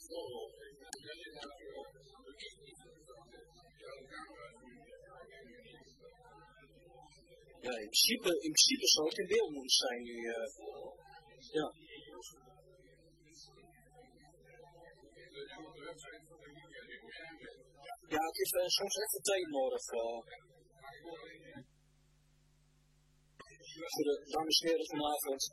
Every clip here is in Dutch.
Ja, in principe zou het in beeld moeten zijn nu. Ja. Ja, het is soms echt een tegenwoordig. Voor de dames en heren vanavond.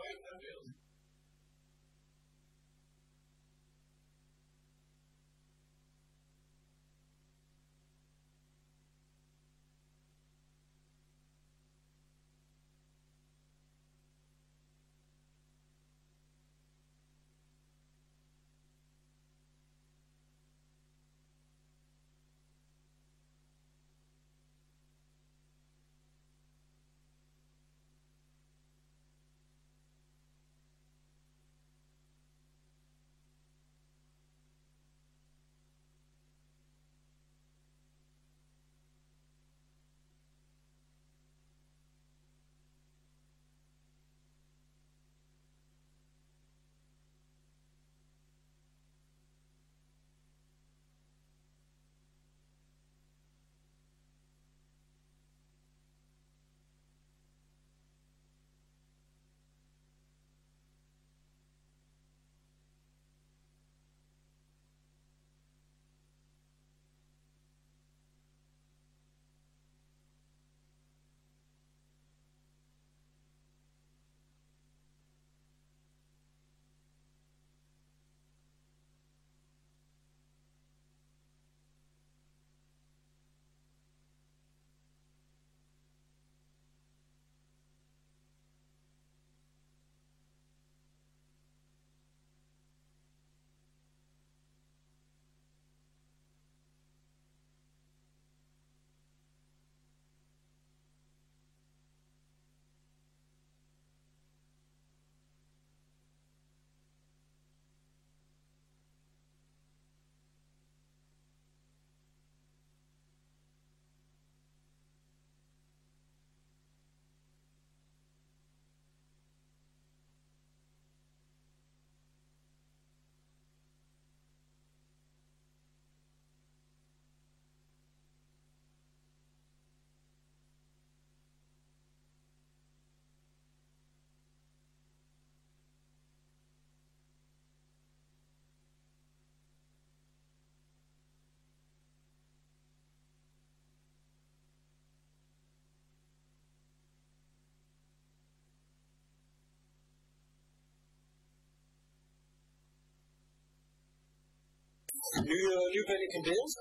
Nu ben ik in beeld.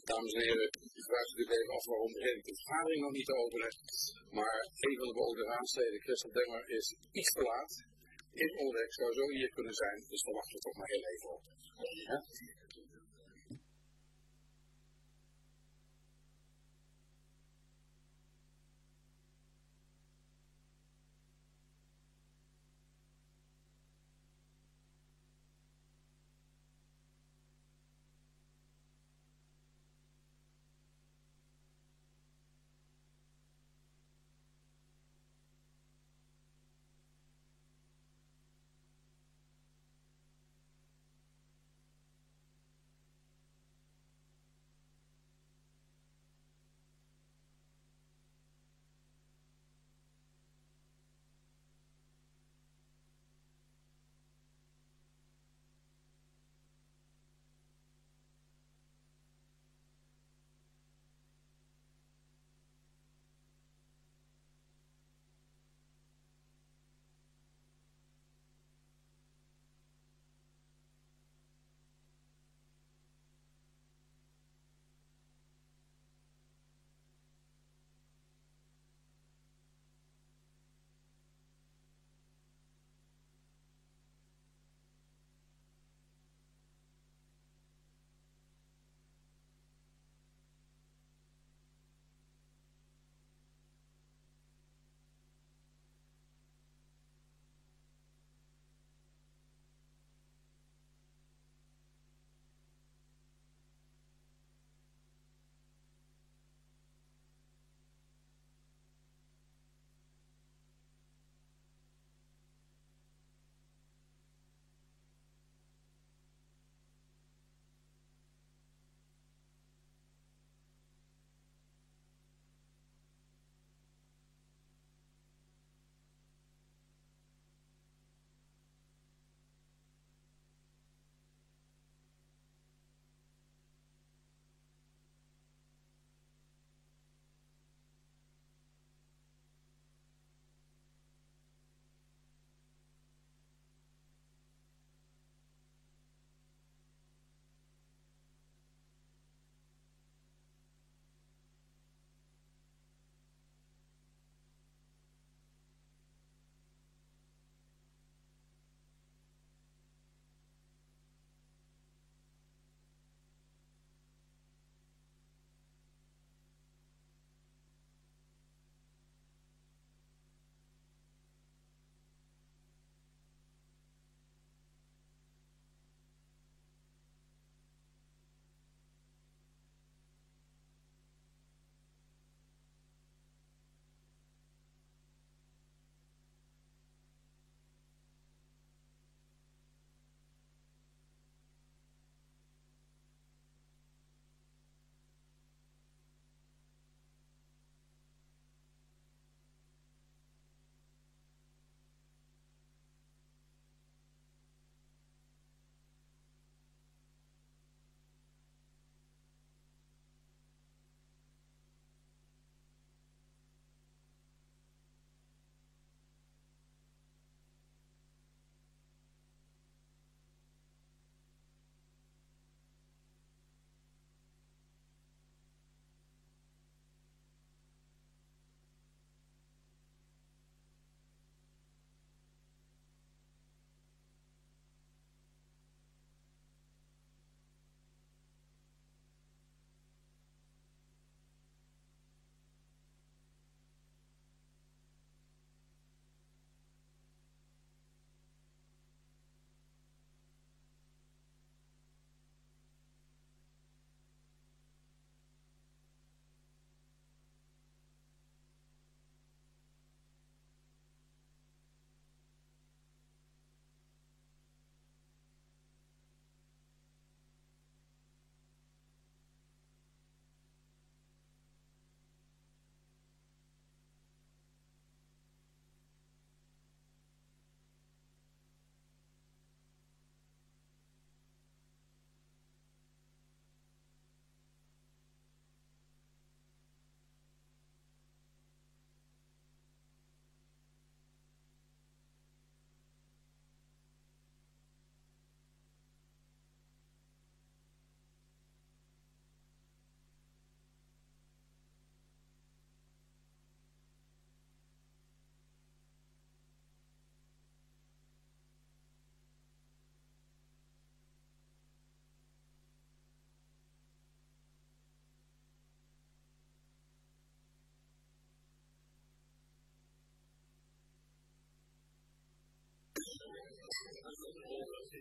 Dames en heren, u vraagt natuurlijk even af waarom begin ik de vergadering nog niet te openen. Maar een van de beoogde raadsleden, Christel Demmer, is iets te laat. In onderweg zou zo hier kunnen zijn, dus daar wachten we toch maar heel even op. Ja?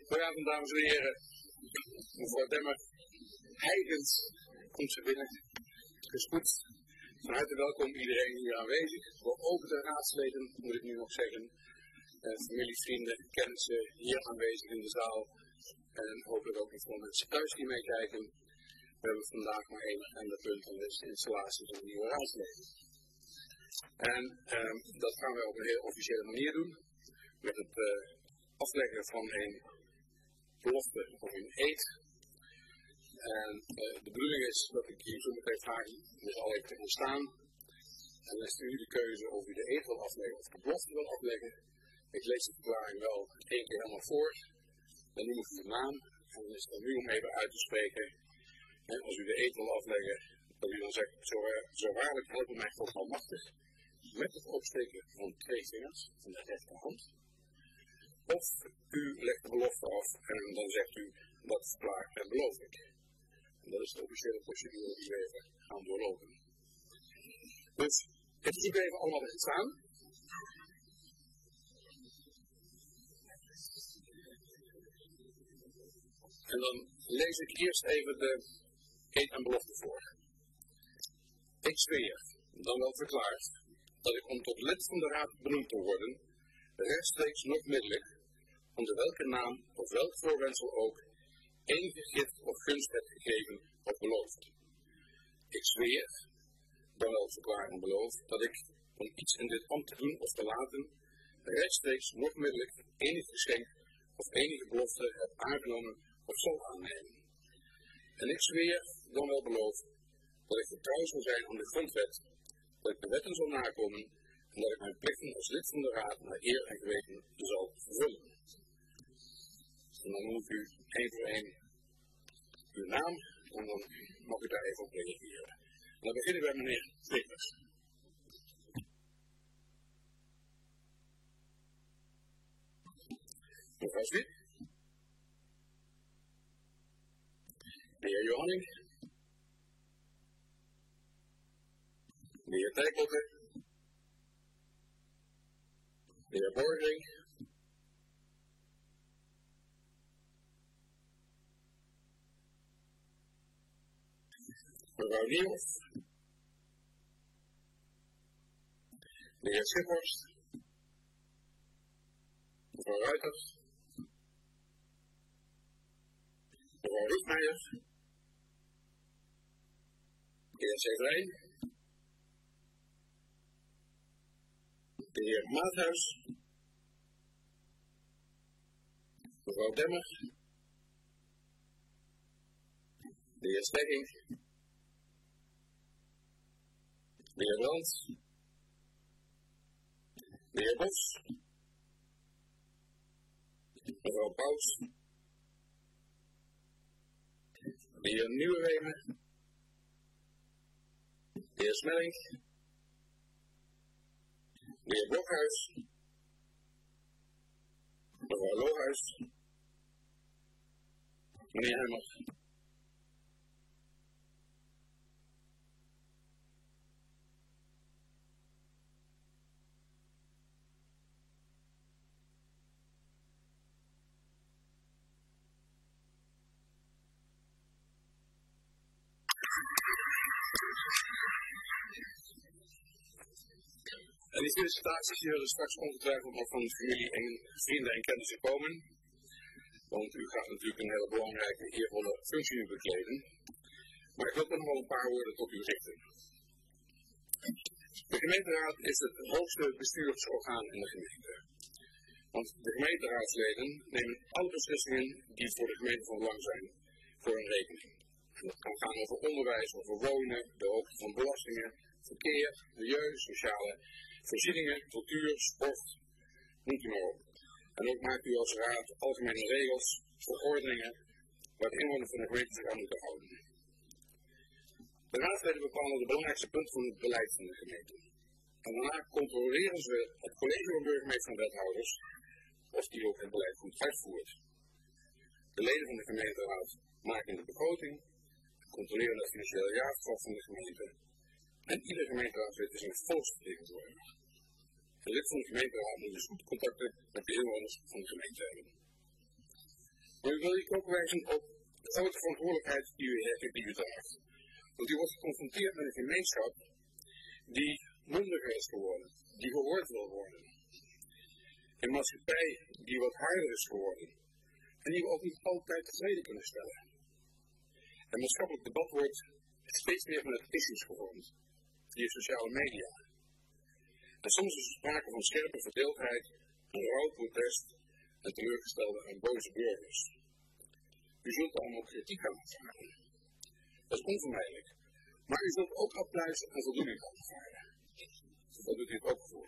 Goedenavond, dames en heren. Mevrouw Demmer, heigend komt ze binnen. Het is goed. Van harte welkom iedereen hier aanwezig. Voor ook de raadsleden, moet ik nu nog zeggen. Familie, vrienden, kennissen hier aanwezig in de zaal. En hopelijk ook nog veel mensen thuis die meekijken. We hebben vandaag maar één agendapunt en dat is de installatie van de nieuwe raadsleden. En dat gaan we op een heel officiële manier doen. Met het afleggen van een belofte of een eed. En de bedoeling is dat ik hier zo meteen vraag, dus al even te gaan staan. En dan is nu de keuze of u de eed wil afleggen of de belofte wil afleggen. Ik lees de verklaring wel één keer helemaal voor. Dan noem ik uw naam. En dan is het nu om even uit te spreken. En als u de eed wil afleggen, dat u dan zegt, zo waarlijk helpen mij God almachtig. Met het opsteken van 2 vingers van de rechterhand. Of u legt de belofte af en dan zegt u, dat verklaar en beloof ik. En dat is de officiële procedure die we even gaan doorlopen. Dus, het is even allemaal weer staan. En dan lees ik eerst even de eed en belofte voor. Ik zweer, dan wel verklaard, dat ik om tot lid van de raad benoemd te worden, rechtstreeks nog middelijk, onder welke naam of welk voorwendsel ook, enige gift of gunst heb gegeven of beloofd. Ik zweer, dan wel verklaar en beloof, dat ik, om iets in dit ambt te doen of te laten, rechtstreeks nog middelijk enig geschenk of enige belofte heb aangenomen of zal aannemen. En ik zweer, dan wel beloof, dat ik getrouw zal zijn aan de grondwet, dat ik de wetten zal nakomen en dat ik mijn plichten als lid van de raad naar eer en geweten zal vervullen. En dan noem ik u één voor één uw naam en dan mag u daar even op reageren. En dan beginnen we bij meneer Peters. Mevrouw Smit. De heer Johanning. De heer Dijklokke. De heer Borgering. Mevrouw Niels. De heer Schiphorst. Mevrouw Ruiters. Mevrouw Rietmeijer. De heer Severijn. De heer Maathuis. Mevrouw Demmer. De heer Stekking. De heer Brandt. De heer Bos. Mevrouw Paus. De heer Nieuwenwemer. De heer Smelling. De heer Blokhuis. Mevrouw Lohuis. Meneer Hemmer. En die felicitaties zullen straks ongetwijfeld nog van familie en vrienden en kennissen komen. Want u gaat natuurlijk een hele belangrijke, eervolle functie nu bekleden. Maar ik wil toch nog wel een paar woorden tot u richten. De gemeenteraad is het hoogste bestuursorgaan in de gemeente. Want de gemeenteraadsleden nemen alle beslissingen die voor de gemeente van belang zijn, voor hun rekening. En dat kan gaan over onderwijs, over wonen, de hoogte van belastingen, verkeer, milieu, sociale voorzieningen, cultuur, sport, noemt u maar op. En ook maakt u als raad algemene regels, verordeningen, waar de inwoners van de gemeente zich aan moeten houden. De raadsleden bepalen de belangrijkste punten van het beleid van de gemeente. En daarna controleren ze het college van burgemeester en wethouders of die ook het beleid goed uitvoert. De leden van de gemeenteraad maken de begroting, controleren het financiële jaarverslag van de gemeente. En ieder gemeenteraadslid is een volksvertegenwoordiger. De lid van de gemeenteraad moet dus goed contacten met de inwoners van de gemeente hebben. Maar u wil ik ook wijzen op de grote verantwoordelijkheid die u heeft en die u draagt. Want u wordt geconfronteerd met een gemeenschap die mondiger is geworden, die gehoord wil worden. Een maatschappij die wat harder is geworden en die we ook niet altijd tevreden kunnen stellen. Het maatschappelijk debat wordt steeds meer vanuit issues gevormd, via sociale media. En soms is er sprake van scherpe verdeeldheid, een rauw protest en teleurgestelde en boze burgers. U zult dan ook kritiek gaan aanvragen. Dat is onvermijdelijk. Maar u zult ook afluisteren en voldoening gaan aanvragen. Dat doet u ook voor.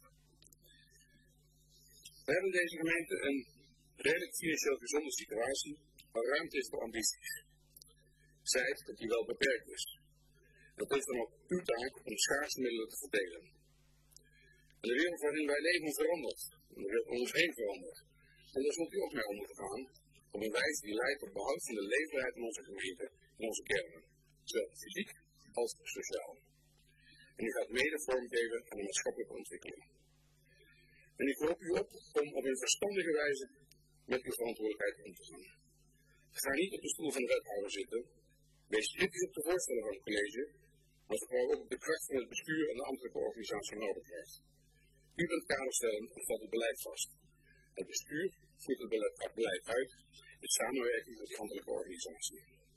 We hebben in deze gemeente een redelijk financieel gezonde situatie, waar ruimte is voor ambities. Zij dat die wel beperkt is. Dat is dan ook uw taak om schaarse middelen te verdelen. En de wereld waarin wij leven verandert. En de wereld om ons heen verandert. En daar zult u ook mee om moeten gaan. Op een wijze die leidt tot behoud van de leefbaarheid in onze gemeente, in onze kernen. Zowel fysiek als sociaal. En u gaat mede vormgeven aan de maatschappelijke ontwikkeling. En ik roep u op om op een verstandige wijze met uw verantwoordelijkheid om te gaan. Ga niet op de stoel van de wethouder zitten. Wees kritisch op de voorstellen van het college, maar vertrouw ook op de kracht van het bestuur en de ambtelijke organisatie nodig heeft. U bent kaderstellend en vat het beleid vast. Het bestuur voert het beleid uit in samenwerking met de ambtelijke organisatie.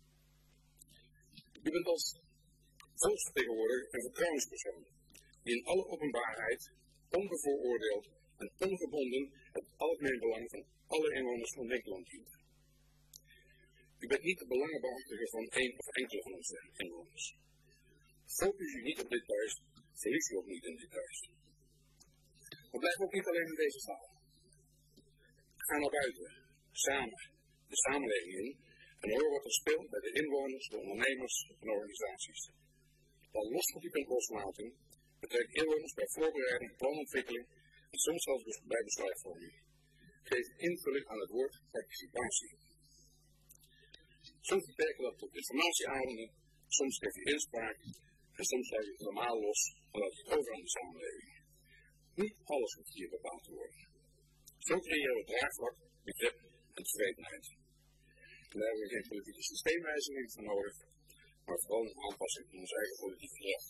U bent als volksvertegenwoordiger een vertrouwenspersoon die in alle openbaarheid, onbevooroordeeld en ongebonden het algemeen belang van alle inwoners van Nederland dient. U bent niet de belangenbehartiger van één of enkele van onze inwoners. Focus u niet op details, verlies u ook niet in details. Maar blijf ook niet alleen in deze zaal. Ga naar buiten, samen, de samenleving in en hoor wat er speelt bij de inwoners, de ondernemers en organisaties. Dan los wat u kunt loslaten, betrek inwoners bij voorbereiding, planontwikkeling en soms zelfs bij besluitvorming. Geef invulling aan het woord participatie. Soms beperken we dat tot informatieavonden, soms geef je inspraak en soms laat je het normaal los en laat je het over aan de samenleving. Niet alles hoeft hier bepaald te worden. Zo creëren we draagvlak, begrip en tevredenheid. En daar hebben we geen politieke systeemwijziging voor nodig, maar vooral een aanpassing van ons eigen politieke recht.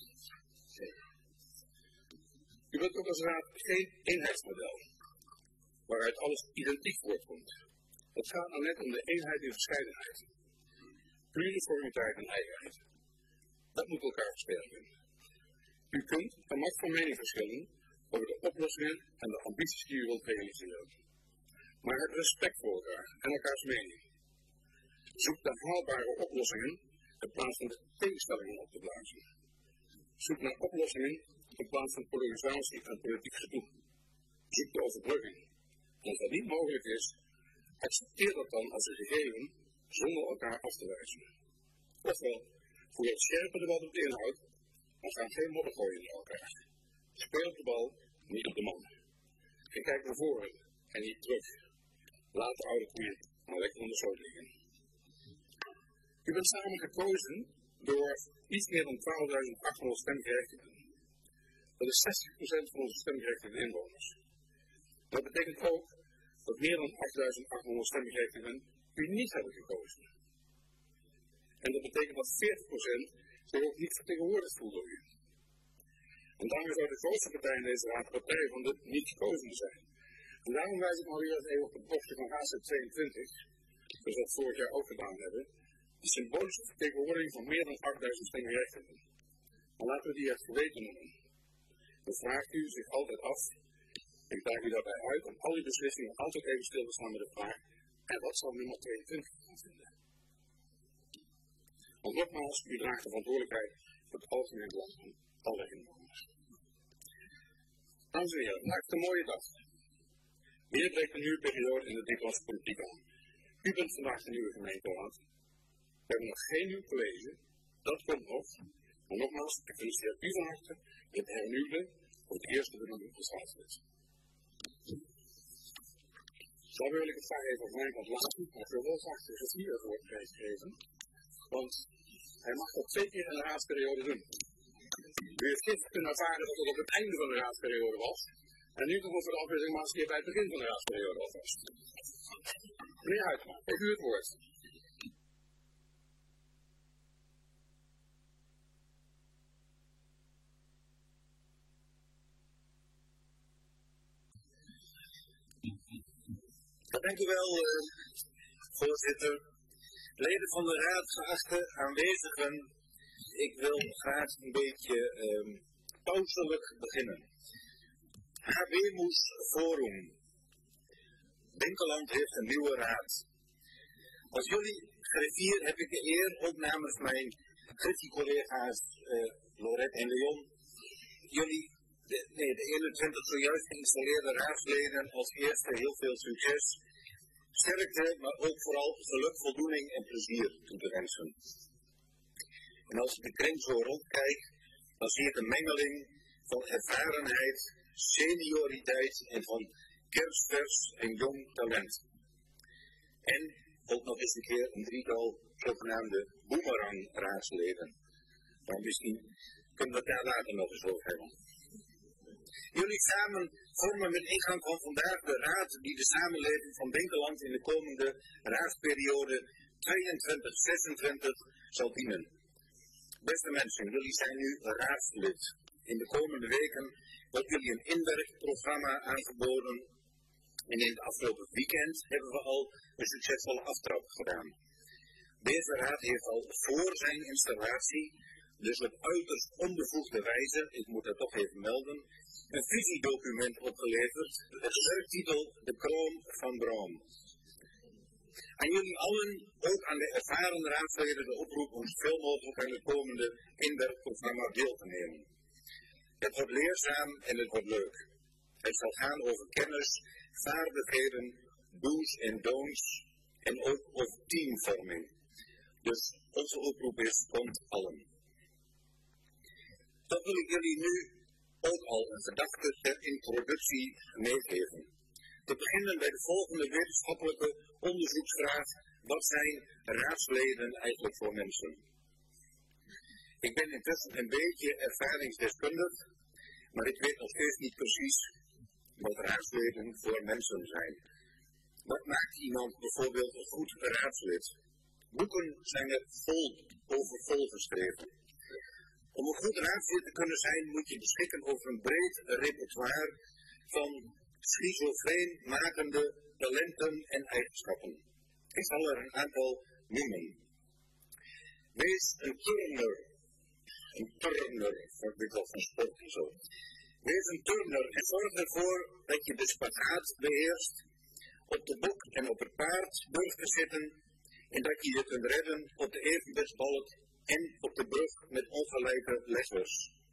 U bent ook als raad geen eenheidsmodel, waaruit alles identiek voortkomt. Het gaat nou net om de eenheid in verscheidenheid. Pluriformiteit en eigenheid. Dat moet elkaar versterken. U kunt en mag van mening verschillen over de oplossingen en de ambities die u wilt realiseren. Maar heb respect voor elkaar en elkaars mening. Zoek de haalbare oplossingen in plaats van de tegenstellingen op te blazen. Zoek naar oplossingen in plaats van polarisatie en politiek gedoe. Zoek de overbrugging. En als dat niet mogelijk is, accepteer dat dan als een gegeven zonder elkaar af te wijzen. Ofwel, voer het scherpe debat op de inhoud, maar ga geen modder gooien naar elkaar. Speel op de bal, niet op de man. En kijk naar voren en niet terug. Laat de oude koeien maar lekker onder de sloot liggen. U bent samen gekozen door iets meer dan 12.800 stemgerechtigden. Dat is 60% van onze stemgerechtigde inwoners. Dat betekent ook dat meer dan 8.800 stemgerechtigden u niet hebben gekozen. En dat betekent dat 40% zich ook niet vertegenwoordigd voelt door u. En daarom zou de grootste partij in deze raad partij van de niet gekozen zijn. En daarom wijs ik maar weer eens even op de posten van HC22, zoals we dat vorig jaar ook gedaan hebben, de symbolische vertegenwoordiging van meer dan 8.000 stemgerechtigden. Maar laten we die het geweten noemen. Dan vraagt u zich altijd af, en ik daag u daarbij uit om al die beslissingen altijd even stil te staan met de vraag, en wat zal nummer 22 gaan vinden? Want nogmaals, u draagt de verantwoordelijkheid voor het algemeen belang van alle inwoners. Dames en heren, vandaag is een mooie dag. Weer breekt een nieuwe periode in de Nederlandse politiek aan. U bent vandaag de nieuwe gemeenteraad. We hebben nog geen nieuw college, dat komt nog. Maar nogmaals, ik feliciteer u van harte met het hernieuwde voor het eerste benoeming van staatslid. Zo wil ik het graag even op mijn kant laten, maar ik wil wel graag de regie ervoor geven. Want hij mag dat 2 keer in de raadsperiode doen. U heeft gisteren kunnen ervaren dat het op het einde van de raadsperiode was. En nu komen we voor de afwisseling maar eens een keer bij het begin van de raadsperiode alvast. Meneer Huytema, heeft u het woord. Dank u wel, voorzitter. Leden van de raad, geachte aanwezigen. Ik wil graag een beetje pauselijk beginnen. Habemus Forum. Dinkeland heeft een nieuwe raad. Als jullie griffier heb ik de eer ook namens mijn griffie-collega's Lorette en Leon, de 21 zojuist geïnstalleerde raadsleden als eerste heel veel succes, sterkte, maar ook vooral geluk, voldoening en plezier toe te wensen. En als ik de kring zo rondkijk, dan zie ik een mengeling van ervarenheid, senioriteit en van kerstvers en jong talent. En ook nog eens een keer een drietal zogenaamde boomerang-raadsleden. Maar misschien kunnen we het daar later nog eens over hebben. Jullie samen vormen met ingang van vandaag de raad die de samenleving van Dinkeland in de komende raadsperiode 22-26 zal dienen. Beste mensen, jullie zijn nu raadslid. In de komende weken wordt jullie een inwerkprogramma aangeboden. En in het afgelopen weekend hebben we al een succesvolle aftrap gedaan. Deze raad heeft al voor zijn installatie, dus op uiterst onbevoegde wijze, ik moet dat toch even melden, een visiedocument opgeleverd, de werktitel De Kroon van Brom. Aan jullie allen, ook aan de ervaren raadsleden, de oproep om zoveel mogelijk aan het komende inwerkprogramma deel te nemen. Het wordt leerzaam en het wordt leuk. Het zal gaan over kennis, vaardigheden, do's en don'ts en ook over teamvorming. Dus onze oproep is, komt allen. Dat wil ik jullie nu ook al een gedachte ter introductie meegeven. Te beginnen bij de volgende wetenschappelijke onderzoeksvraag. Wat zijn raadsleden eigenlijk voor mensen? Ik ben intussen een beetje ervaringsdeskundig, maar ik weet nog steeds niet precies wat raadsleden voor mensen zijn. Wat maakt iemand bijvoorbeeld een goed raadslid? Boeken zijn er vol geschreven. Om een goed raadslid te kunnen zijn moet je beschikken over een breed repertoire van schizofreen makende talenten en eigenschappen. Ik zal er een aantal noemen. Wees een turner. Een turner, ik al van sport en zo. Wees een turner en zorg ervoor dat je de spagaat beheerst, op de bok en op het paard durft te zitten en dat je je kunt redden op de evenwichtsbalk en op de brug met ongelijke letters.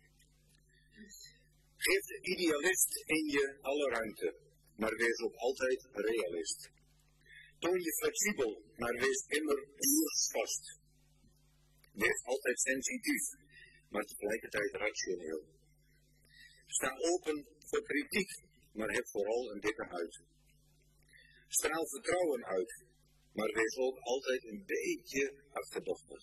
Geef de idealist in je alle ruimte, maar wees ook altijd realist. Toon je flexibel, maar wees immer vast. Wees altijd sensitief, maar tegelijkertijd rationeel. Sta open voor kritiek, maar heb vooral een dikke huid. Straal vertrouwen uit, maar wees ook altijd een beetje achterdochtig.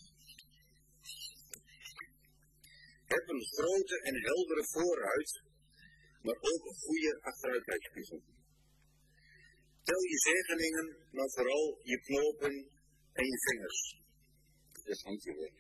Heb een grote en heldere vooruit, maar ook een goede achteruitkijkspiegel. Tel je zegeningen, maar vooral je knopen en je vingers. Dus handje weer.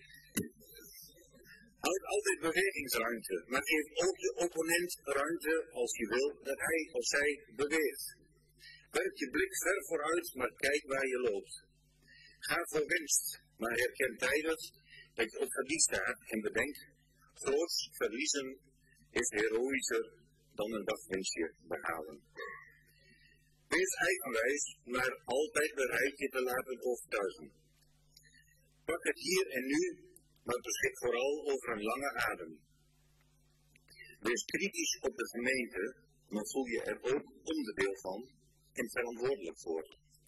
Houd altijd bewegingsruimte, maar geef ook de opponent ruimte als je wil dat hij of zij beweegt. Werp je blik ver vooruit, maar kijk waar je loopt. Ga voor winst, maar herken tijdig dat je op verlies staat en bedenk, groots verliezen is heroïscher dan een dagwinstje behalen. Wees eigenwijs, maar altijd bereid je te laten overtuigen. Pak het hier en nu, maar beschik vooral over een lange adem. Wees kritisch op de gemeente, maar voel je er ook onderdeel van en verantwoordelijk voor.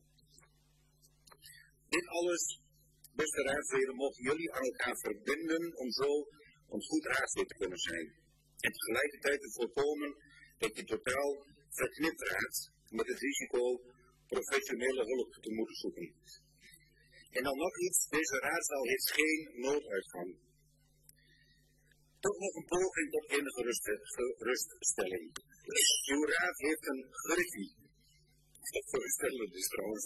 Dit alles, beste raadsleden, mogen jullie aan elkaar verbinden om zo een goed raadslid te kunnen zijn. En tegelijkertijd te voorkomen dat je totaal verknipt raakt met het risico professionele hulp te moeten zoeken. En dan nog iets, deze raadzaal heeft geen nooduitgang. Toch nog een poging tot enige geruststelling. Uw raad heeft een griffie. Geruststellend is trouwens.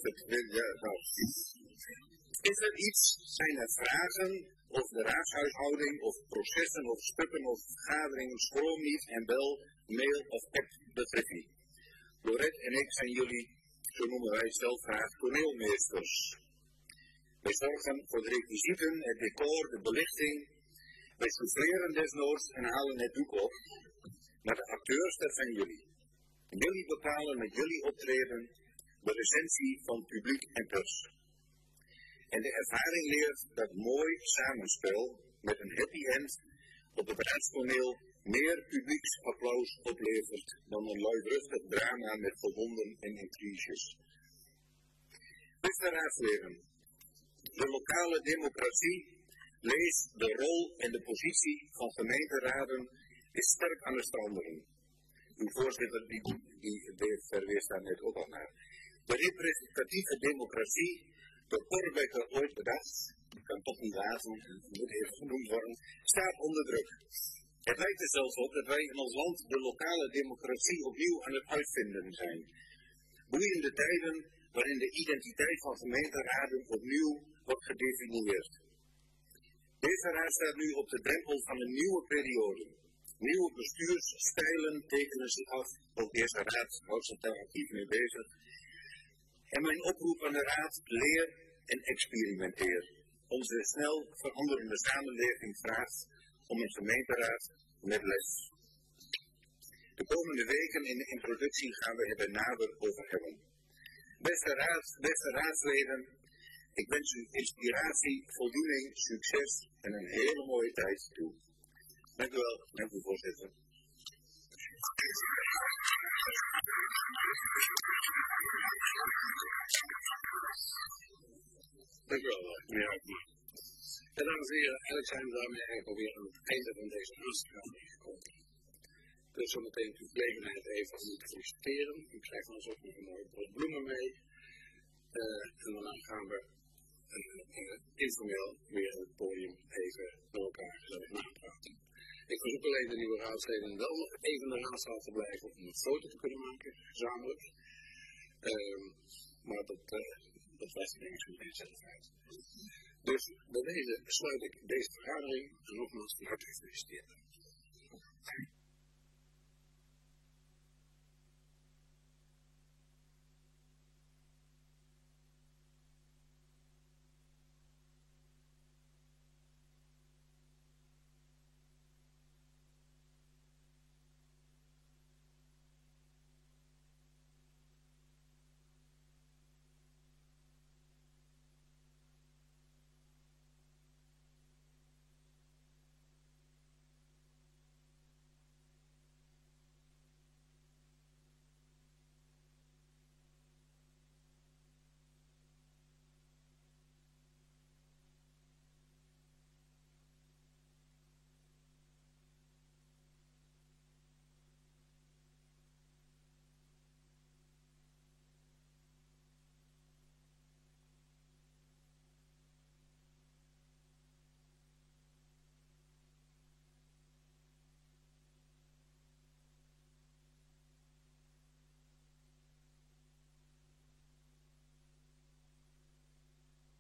Is er iets, zijn er vragen of de raadshuishouding of processen of stukken of vergaderingen, schroom niet en bel, mail of app de griffie. Lorette en ik zijn jullie, zo noemen wij zelf graag, toneelmeesters. Wij zorgen voor de requisieten, het decor, de belichting. Wij souffleren desnoods en halen het doek op. Maar de acteurs, dat zijn jullie. Jullie bepalen met jullie optreden de recensie van publiek en pers. En de ervaring leert dat mooi samenspel met een happy end op het raadstoneel meer publieksapplaus oplevert dan een luidruchtig drama met gewonden en intriges. Beste raadsleden, de lokale democratie, lees de rol en de positie van gemeenteraden, is sterk aan het veranderen. Uw voorzitter die verwees daar net ook al naar. De representatieve democratie, door Thorbecke ooit bedacht, kan toch niet laten, moet even genoemd worden, staat onder druk. Het lijkt er zelfs op dat wij in ons land de lokale democratie opnieuw aan het uitvinden zijn. Boeiende tijden waarin de identiteit van gemeenteraden opnieuw wordt gedefinieerd. Deze raad staat nu op de drempel van een nieuwe periode. Nieuwe bestuursstijlen tekenen zich af. Ook deze raad houdt zich daar actief mee bezig. En mijn oproep aan de raad, leer en experimenteer. Onze snel veranderende samenleving vraagt om een gemeenteraad met les. De komende weken in de introductie gaan we het er nader over hebben. Beste raadsleden, ik wens u inspiratie, voldoening, succes en een hele mooie tijd toe. Dank u wel, dank u voorzitter. Dank u wel, meneer Houtman. Ja, dames en heren, eigenlijk zijn we daarmee eigenlijk alweer aan het einde van deze raadsvergadering gekomen. Dus zometeen uw gelegenheid even om u te feliciteren. U krijgt ons ook nog een mooie bos bloemen mee. En daarna gaan we informeel weer op het podium even met elkaar gezellig napraten. Ik verzoek alleen de nieuwe raadsleden wel nog even in de raadzaal te blijven om een foto te kunnen maken, gezamenlijk. Maar dat was denk ik zo'n beetje zelf uit. Dus bij deze sluit ik deze vergadering en nogmaals van harte gefeliciteerd.